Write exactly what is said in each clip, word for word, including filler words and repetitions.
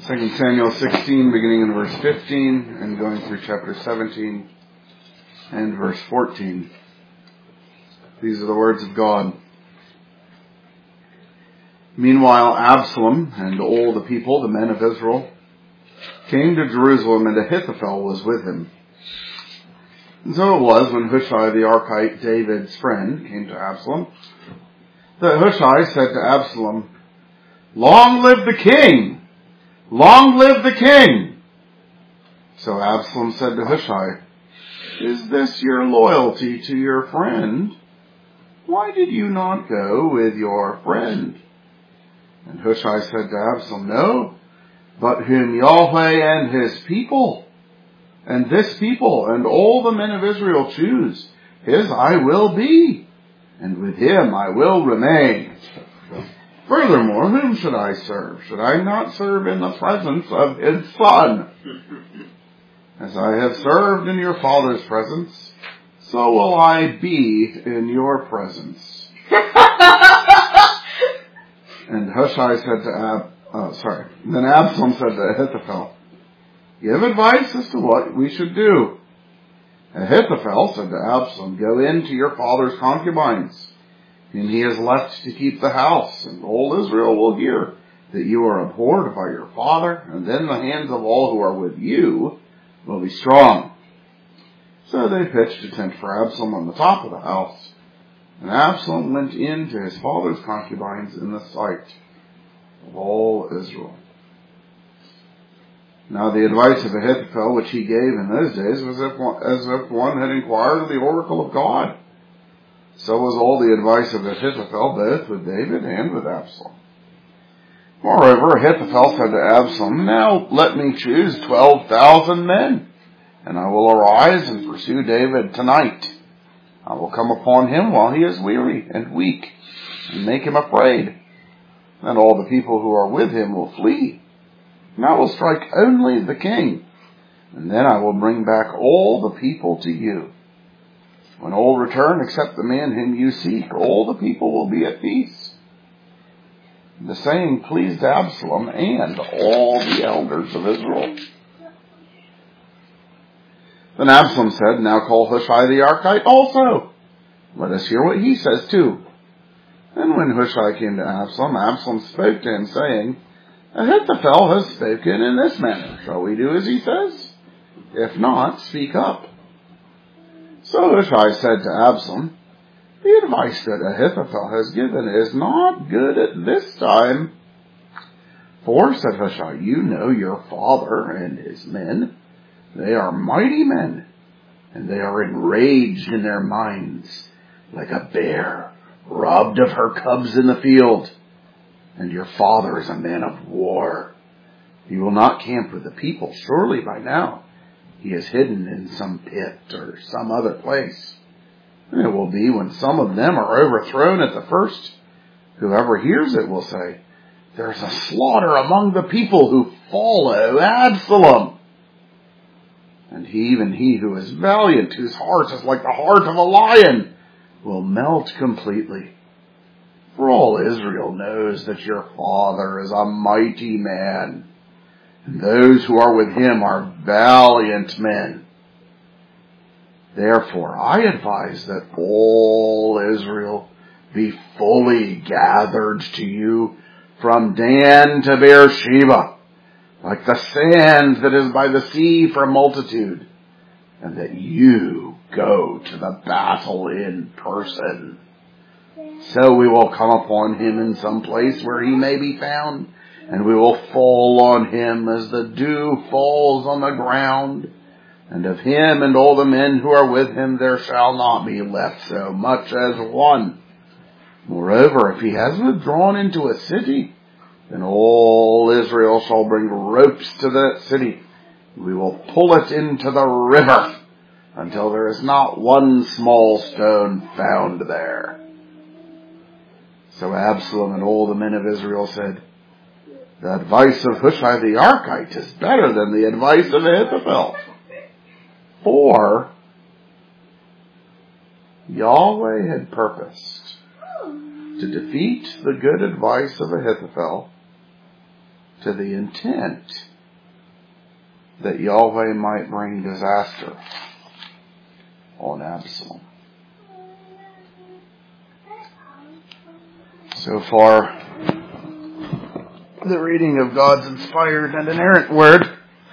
Second Samuel sixteen, beginning in verse fifteen, and going through chapter seventeen and verse fourteen. These are the words of God. Meanwhile, Absalom and all the people, the men of Israel, came to Jerusalem, and Ahithophel was with him. And so it was, when Hushai the Archite, David's friend, came to Absalom, that Hushai said to Absalom, "Long live the king! Long live the king!" So Absalom said to Hushai, "Is this your loyalty to your friend? Why did you not go with your friend?" And Hushai said to Absalom, "No, but whom Yahweh and his people, and this people, and all the men of Israel choose, his I will be, and with him I will remain. Furthermore, whom should I serve? Should I not serve in the presence of his son? As I have served in your father's presence, so will I be in your presence." And Hushai said to Ab, oh, sorry. Then Absalom said to Ahithophel, "Give advice as to what we should do." Ahithophel said to Absalom, "Go in to your father's concubines, whom he has left to keep the house, and all Israel will hear that you are abhorred by your father, and then the hands of all who are with you will be strong." So they pitched a tent for Absalom on the top of the house, and Absalom went in to his father's concubines in the sight of all Israel. Now the advice of Ahithophel, which he gave in those days, was if one, as if one had inquired of the oracle of God. So was all the advice of Ahithophel, both with David and with Absalom. Moreover, Ahithophel said to Absalom, "Now let me choose twelve thousand men, and I will arise and pursue David tonight. I will come upon him while he is weary and weak, and make him afraid. And all the people who are with him will flee. And I will strike only the king, and then I will bring back all the people to you. When all return except the man whom you seek, all the people will be at peace." The saying pleased Absalom and all the elders of Israel. Then Absalom said, "Now call Hushai the Archite also. Let us hear what he says too." And when Hushai came to Absalom, Absalom spoke to him, saying, "Ahithophel has spoken in this manner. Shall we do as he says? If not, speak up." So Hushai said to Absalom, "The advice that Ahithophel has given is not good at this time." "For," said Hushai, "you know your father and his men. They are mighty men, and they are enraged in their minds, like a bear robbed of her cubs in the field. And your father is a man of war. He will not camp with the people. Surely by now he is hidden in some pit or some other place. And it will be when some of them are overthrown at the first, whoever hears it will say, 'There is a slaughter among the people who follow Absalom.' And he, even he who is valiant, whose heart is like the heart of a lion, will melt completely. For all Israel knows that your father is a mighty man, and those who are with him are valiant men. Therefore I advise that all Israel be fully gathered to you from Dan to Beersheba, like the sand that is by the sea for multitude, and that you go to the battle in person. So we will come upon him in some place where he may be found, and we will fall on him as the dew falls on the ground. And of him and all the men who are with him there shall not be left so much as one. Moreover, if he has withdrawn into a city, then all Israel shall bring ropes to that city. We will pull it into the river until there is not one small stone found there." So Absalom and all the men of Israel said, "The advice of Hushai the Archite is better than the advice of Ahithophel. For Yahweh had purposed to defeat the good advice of Ahithophel, to the intent that Yahweh might bring disaster on Absalom. So far, the reading of God's inspired and inerrant word.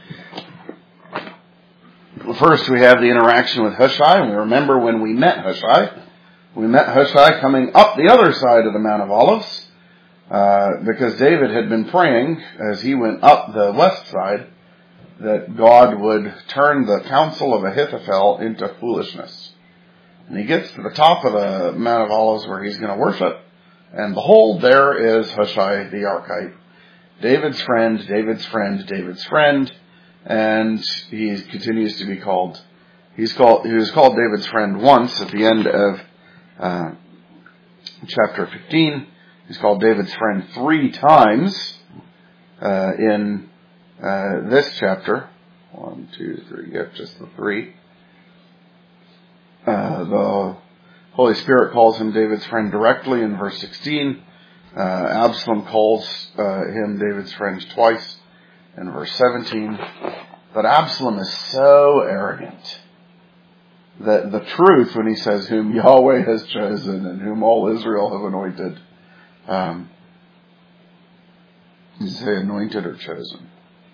First, we have the interaction with Hushai, and we remember when we met Hushai. We met Hushai coming up the other side of the Mount of Olives, uh, because David had been praying as he went up the west side that God would turn the counsel of Ahithophel into foolishness. And he gets to the top of the Mount of Olives where he's going to worship, and behold, there is Hushai the Archite, David's friend, David's friend, David's friend, and he continues to be called, he's called, he was called David's friend once at the end of uh, chapter fifteen. He's called David's friend three times uh, in uh, this chapter. One, two, three, yep, just the three. Uh, the Holy Spirit calls him David's friend directly in verse sixteen. Uh, Absalom calls uh, him David's friend twice in verse seventeen. But Absalom is so arrogant that the truth, when he says, whom Yahweh has chosen and whom all Israel have anointed, um, did you say anointed or chosen?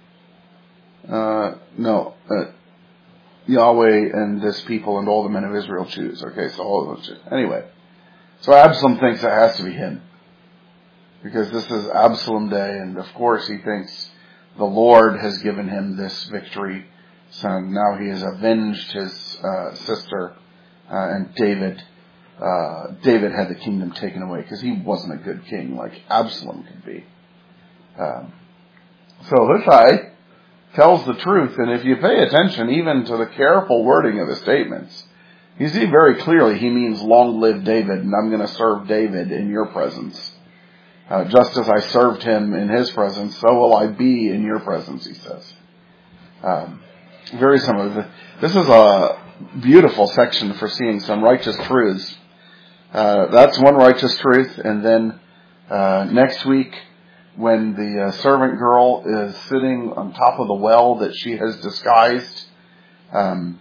Uh, no, uh, Yahweh and this people and all the men of Israel choose. Okay, so all of them choose. Anyway, so Absalom thinks it has to be him, because this is Absalom Day, and of course he thinks the Lord has given him this victory, so now he has avenged his uh, sister, uh, and David, uh, David had the kingdom taken away, because he wasn't a good king like Absalom could be. Um, so Hushai tells the truth, and if you pay attention even to the careful wording of the statements, you see very clearly he means long live David, and I'm going to serve David in your presence. Uh, just as I served him in his presence, so will I be in your presence, he says. Um, very similar. This is a beautiful section for seeing some righteous truths. Uh, that's one righteous truth, and then uh, next week, when the uh, servant girl is sitting on top of the well that she has disguised, um,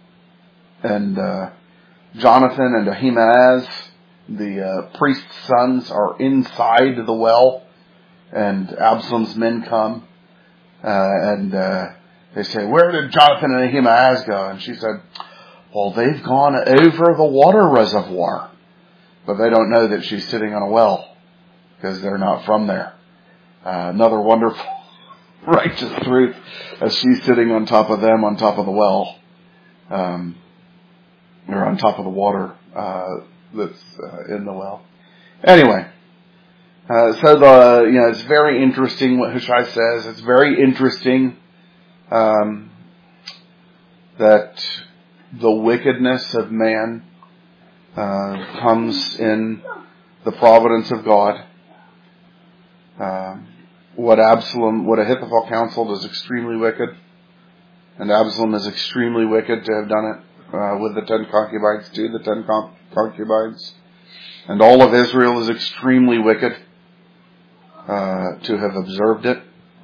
and uh, Jonathan and Ahimaaz, the uh, priest's sons, are inside the well, and Absalom's men come, uh, and uh, they say, where did Jonathan and Ahimaaz go? And she said, well, they've gone over the water reservoir. But they don't know that she's sitting on a well, because they're not from there. Uh, another wonderful righteous truth, as she's sitting on top of them, on top of the well, um, or on top of the water, uh, that's uh, in the well. Anyway, uh, so the you know it's very interesting what Hushai says. It's very interesting um, that the wickedness of man uh, comes in the providence of God. Uh, what Absalom, what Ahithophel counseled is extremely wicked, and Absalom is extremely wicked to have done it. Uh, with the ten concubines too, the ten con- concubines. And all of Israel is extremely wicked uh, to have observed it.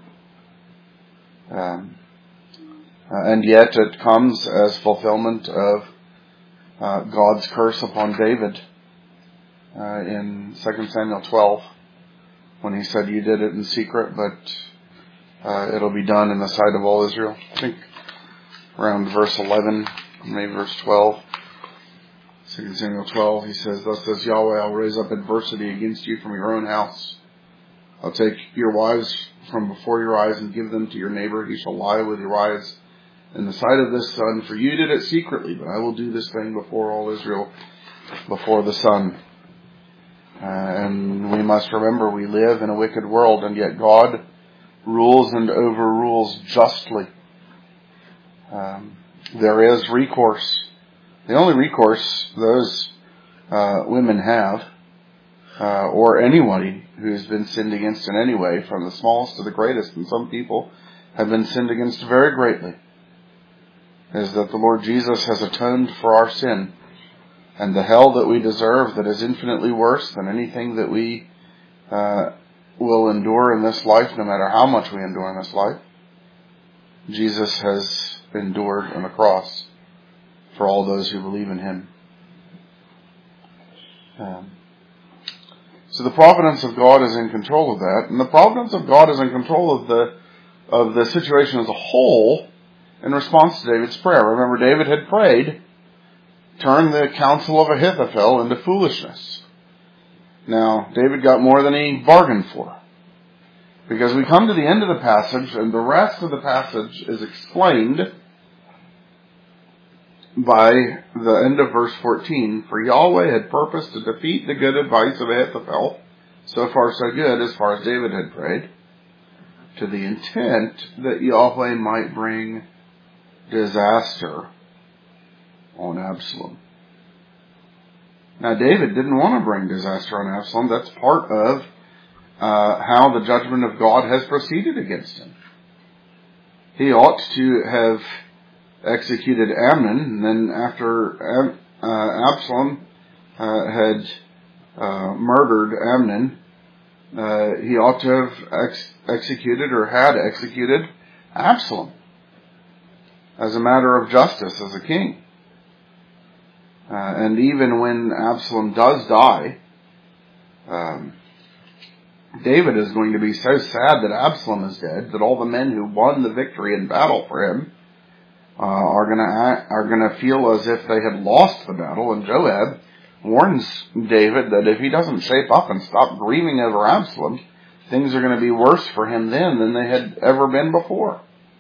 Um, uh, and yet it comes as fulfillment of uh, God's curse upon David uh, in Second Samuel twelve, when he said, you did it in secret, but uh, it'll be done in the sight of all Israel. I think around verse eleven, maybe verse twelve, Second Samuel twelve, he says, thus says Yahweh, I'll raise up adversity against you from your own house. I'll take your wives from before your eyes and give them to your neighbor. He shall lie with your wives in the sight of this sun, for you did it secretly, but I will do this thing before all Israel, before the sun. Uh, and we must remember we live in a wicked world, and yet God rules and overrules justly. Um, there is recourse. The only recourse those uh, women have, uh, or anybody who's been sinned against in any way, from the smallest to the greatest, and some people have been sinned against very greatly, is that the Lord Jesus has atoned for our sin, and the hell that we deserve, that is infinitely worse than anything that we uh, will endure in this life, no matter how much we endure in this life, Jesus has endured on the cross for all those who believe in him. Um, so the providence of God is in control of that, and the providence of God is in control of the of the situation as a whole in response to David's prayer. Remember, David had prayed, turn the counsel of Ahithophel into foolishness. Now, David got more than he bargained for. Because we come to the end of the passage, and the rest of the passage is explained by the end of verse fourteen. For Yahweh had purposed to defeat the good advice of Ahithophel. So far so good, as far as David had prayed. To the intent that Yahweh might bring disaster on Absalom. Now, David didn't want to bring disaster on Absalom. That's part of uh, how the judgment of God has proceeded against him. He ought to have executed Amnon, and then after Am- uh, Absalom uh, had uh, murdered Amnon, uh, he ought to have ex- executed or had executed Absalom as a matter of justice as a king. Uh, and even when Absalom does die, um, David is going to be so sad that Absalom is dead that all the men who won the victory in battle for him uh, are going to are going to feel as if they had lost the battle. And Joab warns David that if he doesn't shape up and stop grieving over Absalom, things are going to be worse for him then than they had ever been before.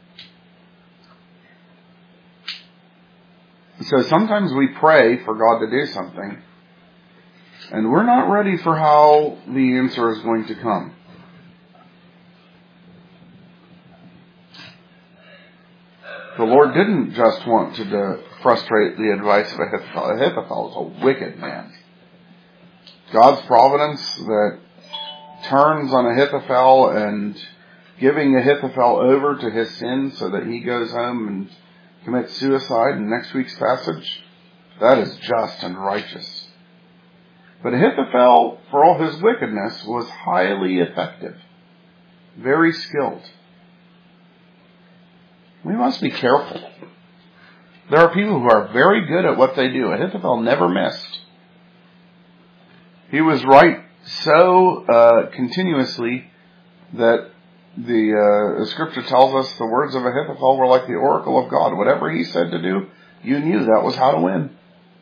So sometimes we pray for God to do something, and we're not ready for how the answer is going to come. The Lord didn't just want to de- frustrate the advice of Ahithophel. Ahithophel is a wicked man. God's providence that turns on Ahithophel and giving Ahithophel over to his sin so that he goes home and commits suicide in next week's passage, that is just and righteous. But Ahithophel, for all his wickedness, was highly effective, very skilled. We must be careful. There are people who are very good at what they do. Ahithophel never missed. He was right so uh, continuously that the uh, scripture tells us the words of Ahithophel were like the oracle of God. Whatever he said to do, you knew that was how to win.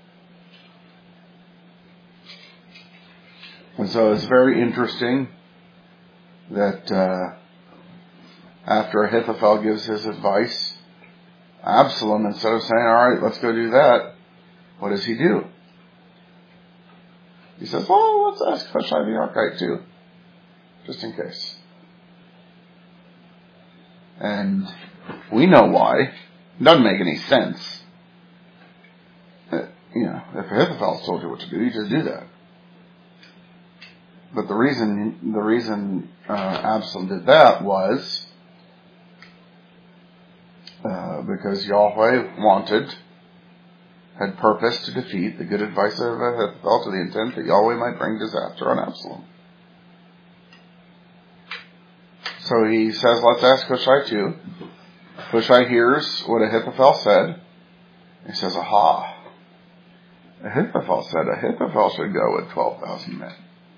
And so it's very interesting that uh, after Ahithophel gives his advice, Absalom, instead of saying, all right, let's go do that, what does he do? He says, well, let's ask Hushai the Archite too, just in case. And we know why. It doesn't make any sense. Uh, you know, if Ahithophel's told you what to do, you just do that. But the reason the reason uh, Absalom did that was uh, because Yahweh wanted, had purposed to defeat the good advice of Ahithophel to the intent that Yahweh might bring disaster on Absalom. So he says, let's ask Hushai too. Hushai hears what Ahithophel said. He says, aha. Ahithophel said Ahithophel should go with twelve thousand men.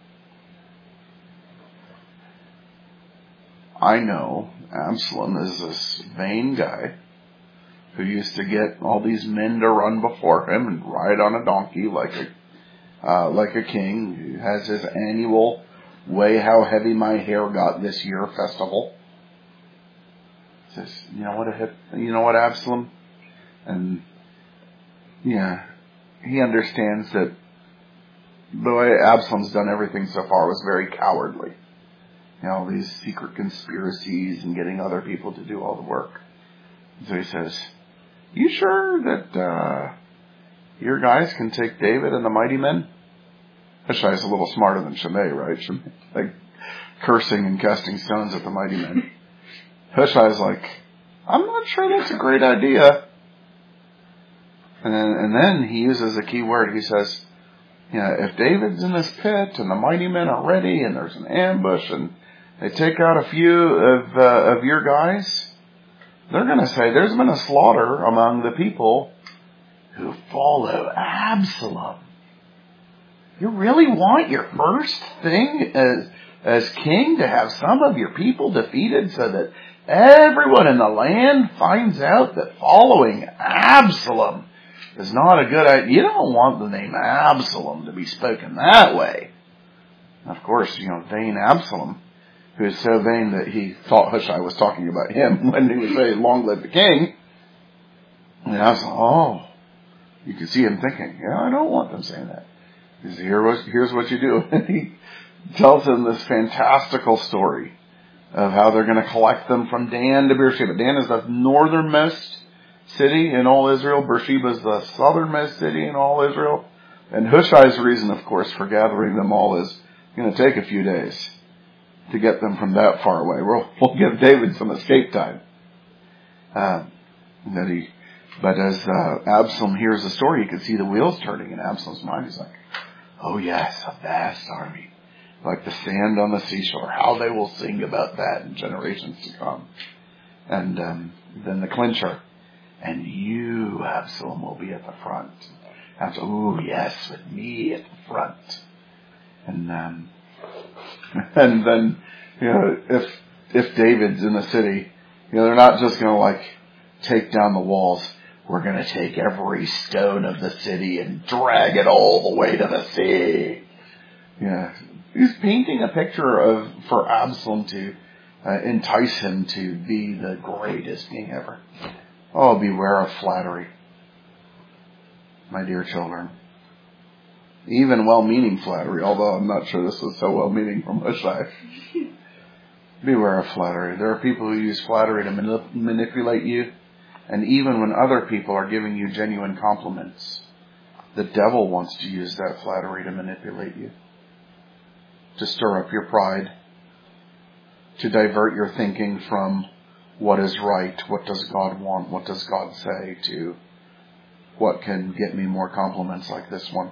I know Absalom is this vain guy who used to get all these men to run before him and ride on a donkey like a uh, like a king. He has his annual weigh how heavy my hair got this year festival. He says, you know what, you know what, Absalom? And yeah, he understands that the way Absalom's done everything so far was very cowardly. You know, these secret conspiracies and getting other people to do all the work. So he says, you sure that uh, your guys can take David and the mighty men? Hushai's a little smarter than Shimei, right? Shimei, like cursing and casting stones at the mighty men. Hushai's like, I'm not sure that's a great idea. And then, and then he uses a key word. He says, you know, if David's in this pit and the mighty men are ready and there's an ambush and they take out a few of uh, of your guys, they're going to say there's been a slaughter among the people who follow Absalom. You really want your first thing as as king to have some of your people defeated so that everyone in the land finds out that following Absalom is not a good idea? You don't want the name Absalom to be spoken that way. Of course, you know, vain Absalom, who is so vain that he thought Hushai was talking about him when he was saying, long live the king. And I was like, oh, you could see him thinking, yeah, I don't want them saying that. He says, Here was, here's what you do. And he tells him this fantastical story of how they're going to collect them from Dan to Beersheba. Dan is the northernmost city in all Israel. Beersheba is the southernmost city in all Israel. And Hushai's reason, of course, for gathering them all is going to take a few days to get them from that far away. We'll, we'll give David some escape time. Uh, that he, but as uh, Absalom hears the story, you can see the wheels turning in Absalom's mind. He's like, oh yes, a vast army, like the sand on the seashore. How they will sing about that in generations to come. And um, then the clincher. And you, Absalom, will be at the front. Absalom, ooh, yes, with me at the front. And um, and then, you know, if if David's in the city, you know, they're not just going to like take down the walls. We're going to take every stone of the city and drag it all the way to the sea. Yeah, he's painting a picture of for Absalom to uh, entice him to be the greatest king ever. Oh, beware of flattery, my dear children. Even well-meaning flattery, although I'm not sure this was so well-meaning from Hushai. Beware of flattery. There are people who use flattery to manip- manipulate you, and even when other people are giving you genuine compliments, the devil wants to use that flattery to manipulate you, to stir up your pride, to divert your thinking from what is right, what does God want, what does God say, to what can get me more compliments like this one.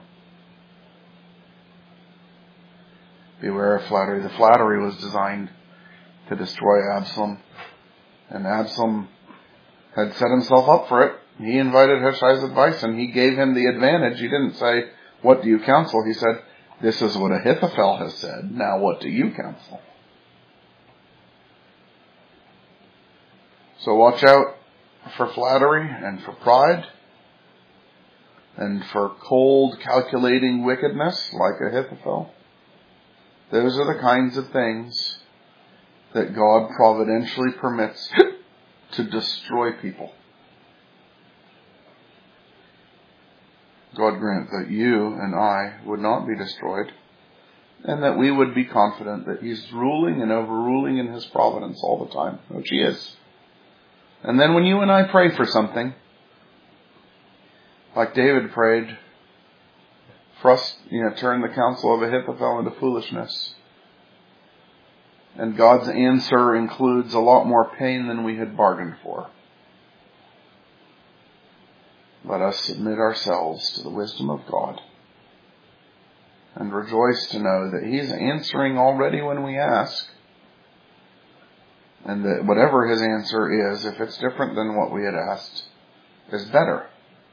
Beware of flattery. The flattery was designed to destroy Absalom. And Absalom had set himself up for it. He invited Hushai's advice and he gave him the advantage. He didn't say, what do you counsel? He said, this is what Ahithophel has said. Now what do you counsel? So watch out for flattery and for pride and for cold, calculating wickedness like Ahithophel. Those are the kinds of things that God providentially permits to destroy people. God grant that you and I would not be destroyed, and that we would be confident that He's ruling and overruling in His providence all the time, which He is. And then when you and I pray for something, like David prayed, for us, you know, turn the counsel of Ahithophel into foolishness. And God's answer includes a lot more pain than we had bargained for. Let us submit ourselves to the wisdom of God and rejoice to know that He's answering already when we ask. And that whatever His answer is, if it's different than what we had asked, is better.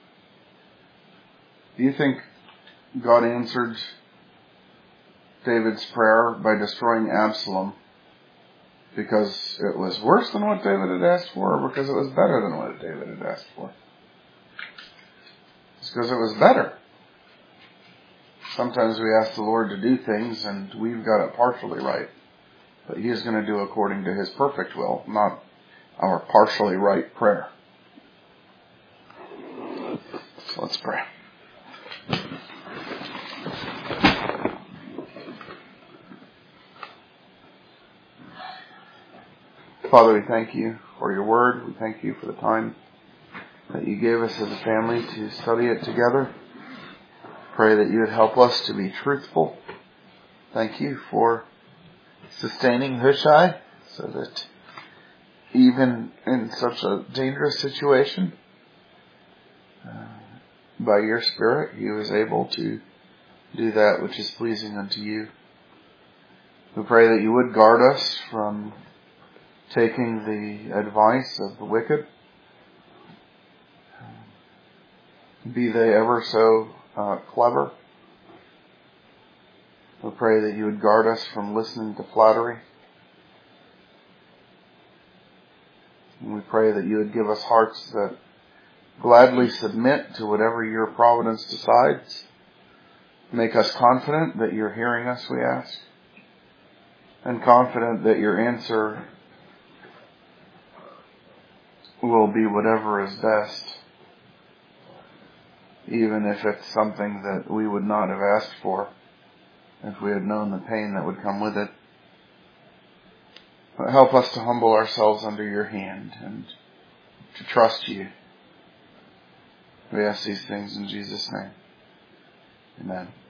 Do you think God answered David's prayer by destroying Absalom because it was worse than what David had asked for, or because it was better than what David had asked for? It's because it was better. Sometimes we ask the Lord to do things and we've got it partially right. But He is going to do according to His perfect will, not our partially right prayer. So let's pray. Father, we thank You for Your word. We thank You for the time that You gave us as a family to study it together. Pray that You would help us to be truthful. Thank You for sustaining Hushai so that even in such a dangerous situation, uh, by Your Spirit, he was able to do that which is pleasing unto You. We pray that you would guard us from taking the advice of the wicked, be they ever so uh, clever. We pray that you would guard us from listening to flattery. And we pray that you would give us hearts that gladly submit to whatever your providence decides. Make us confident that you're hearing us, we ask, and confident that your answer will be whatever is best, even if it's something that we would not have asked for if we had known the pain that would come with it. But help us to humble ourselves under your hand and to trust you. We ask these things in Jesus' name. Amen.